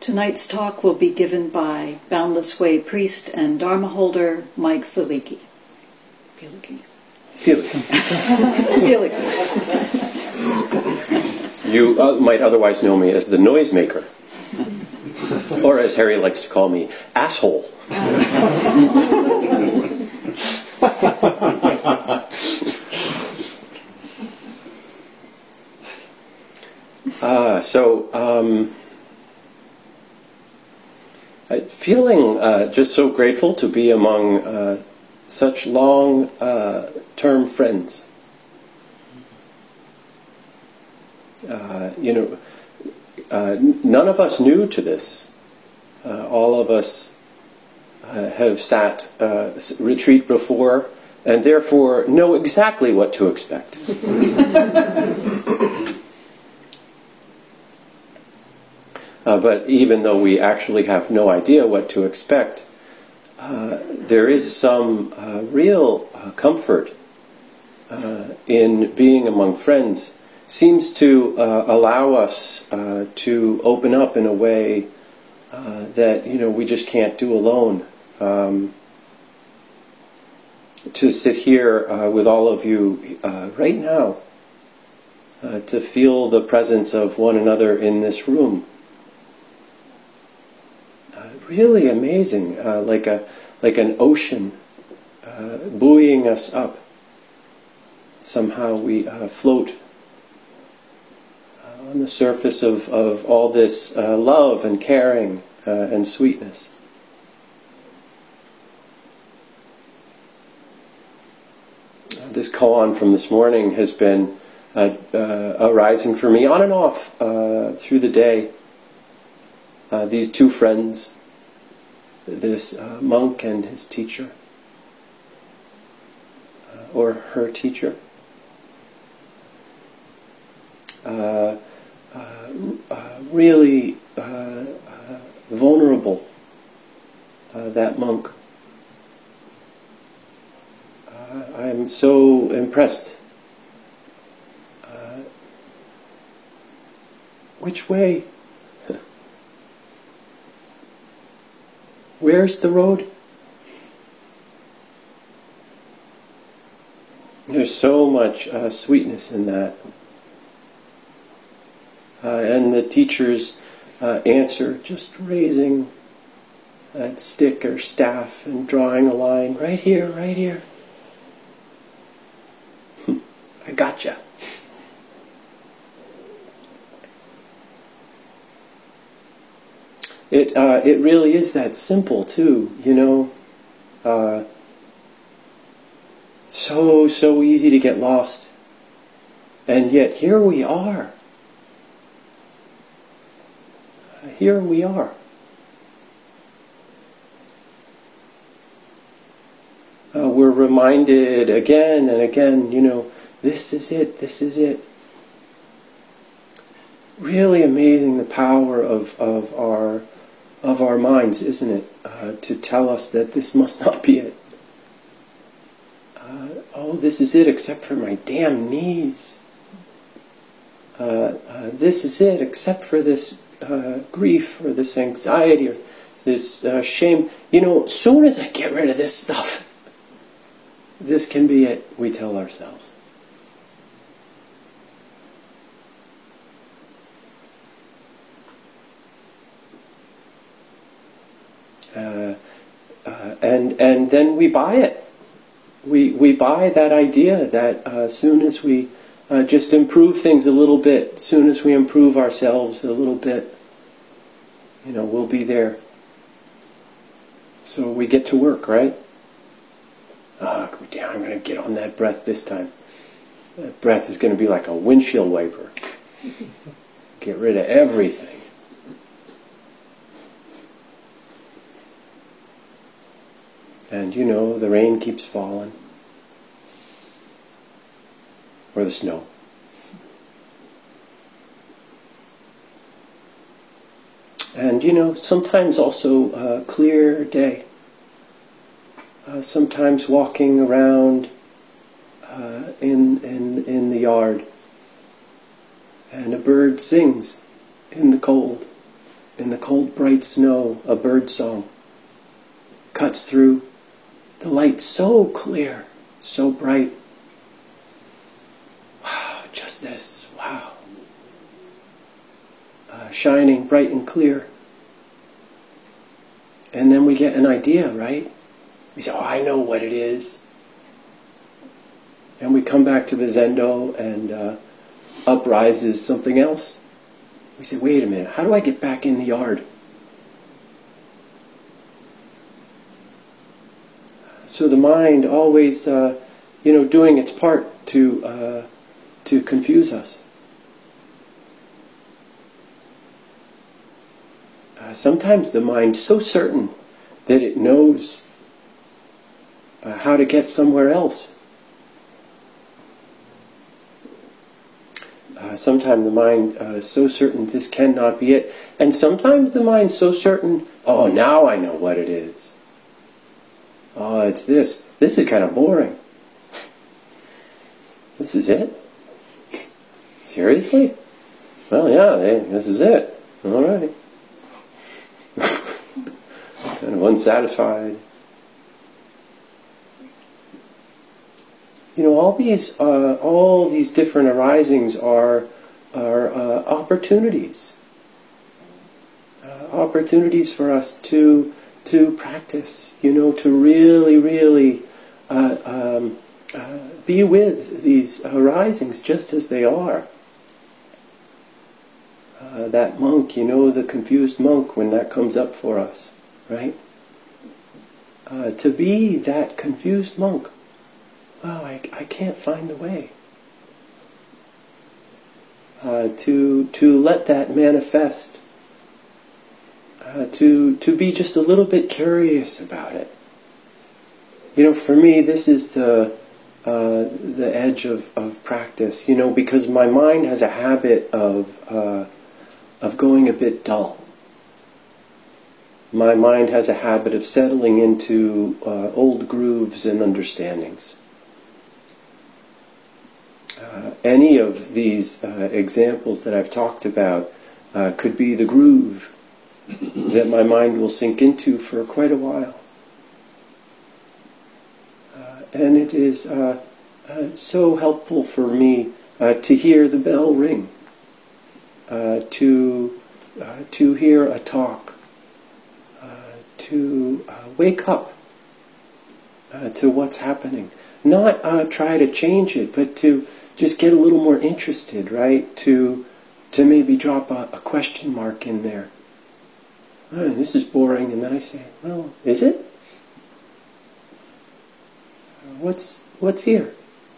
Tonight's talk will be given by Boundless Way priest and Dharma holder Mike Felicki. You might otherwise know me as the noisemaker, or as Harry likes to call me, asshole. Feeling just so grateful to be among such long-term friends. None of us new to this. All of us have sat retreat before, and therefore know exactly what to expect. But even though we actually have no idea what to expect, there is some real comfort in being among friends. Seems to allow us to open up in a way that we just can't do alone. To sit here with all of you right now, to feel the presence of one another in this room. Really amazing, like an ocean buoying us up. Somehow we float on the surface of all this love and caring and sweetness. This koan from this morning has been arising for me on and off through the day. These two friends, this monk and his teacher, or her teacher, really vulnerable, that monk. I'm so impressed. Which way? Where's the road? There's so much sweetness in that. And the teacher's answer, just raising that stick or staff and drawing a line, right here, right here. I gotcha. It really is that simple too, so easy to get lost. And yet here we are. Here we are. We're reminded again and again, this is it, this is it. Really amazing the power of our minds, isn't it? To tell us that this must not be it. This is it except for my damn knees. This is it except for this grief or this anxiety or this shame. As soon as I get rid of this stuff, this can be it, we tell ourselves. And then we buy it. We buy that idea that as soon as we just improve things a little bit, as soon as we improve ourselves a little bit, we'll be there. So we get to work, right? I'm going to get on that breath this time. That breath is going to be like a windshield wiper. Get rid of everything. And the rain keeps falling. Or the snow. And sometimes also a clear day. Sometimes walking around in the yard, and a bird sings in the cold. In the cold, bright snow, a bird song cuts through. The light so clear, so bright. Wow, just this, wow. Shining bright and clear. And then we get an idea, right? We say, oh, I know what it is. And we come back to the Zendo and up rises something else. We say, wait a minute, how do I get back in the yard? So the mind always, doing its part to confuse us. Sometimes the mind so certain that it knows how to get somewhere else. Sometimes the mind so certain this cannot be it. And sometimes the mind so certain, oh, now I know what it is. Oh, it's this. This is kind of boring. This is it? Seriously? Well, yeah, this is it. All right. Kind of unsatisfied. All these different arisings are opportunities. Opportunities for us to practice, to really be with these arisings just as they are. That monk, the confused monk, when that comes up for us, right? To be that confused monk. Oh, I can't find the way. To let that manifest. To be just a little bit curious about it. For me, this is the edge of practice. Because my mind has a habit of going a bit dull. My mind has a habit of settling into old grooves and understandings. Any of these examples that I've talked about could be the groove that my mind will sink into for quite a while. And it is so helpful for me to hear the bell ring, to hear a talk, to wake up to what's happening. Not try to change it, but to just get a little more interested, right? To maybe drop a question mark in there. Oh, this is boring, and then I say, well, is it? What's here?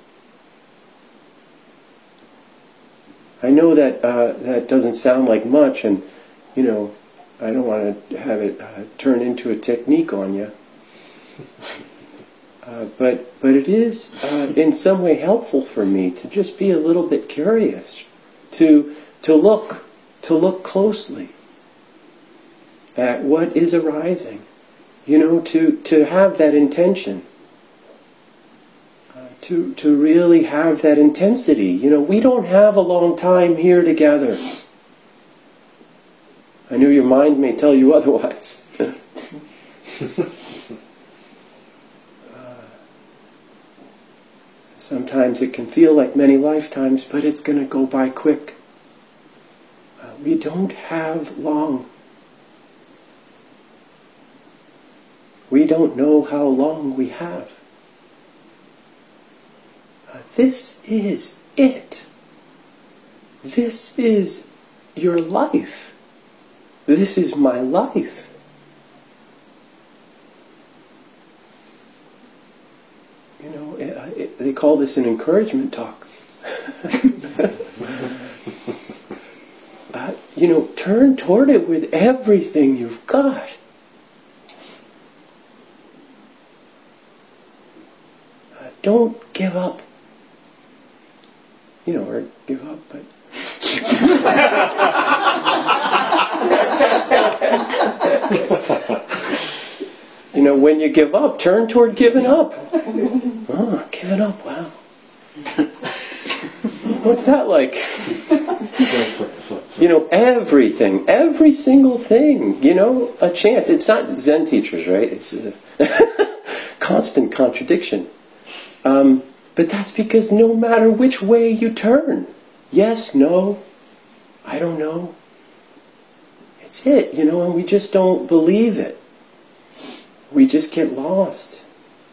I know that that doesn't sound like much, and I don't want to have it turn into a technique on you. But it is in some way helpful for me to just be a little bit curious, to look closely at what is arising, to have that intention, to really have that intensity. We don't have a long time here together. I know your mind may tell you otherwise. Sometimes it can feel like many lifetimes, but it's going to go by quick. We don't have long. We don't know how long we have. This is it. This is your life. This is my life. They call this an encouragement talk. Turn toward it with everything you've got. Don't give up. Or give up, but... when you give up, turn toward giving up. Oh, giving up, wow. What's that like? everything, every single thing, a chance. It's not Zen teachers, right? It's a constant contradiction. But that's because no matter which way you turn, yes, no, I don't know, it's it, and we just don't believe it. We just get lost.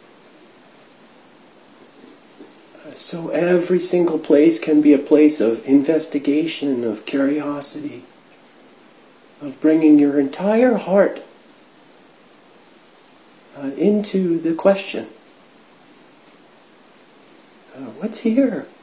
So every single place can be a place of investigation, of curiosity, of bringing your entire heart into the question. What's here?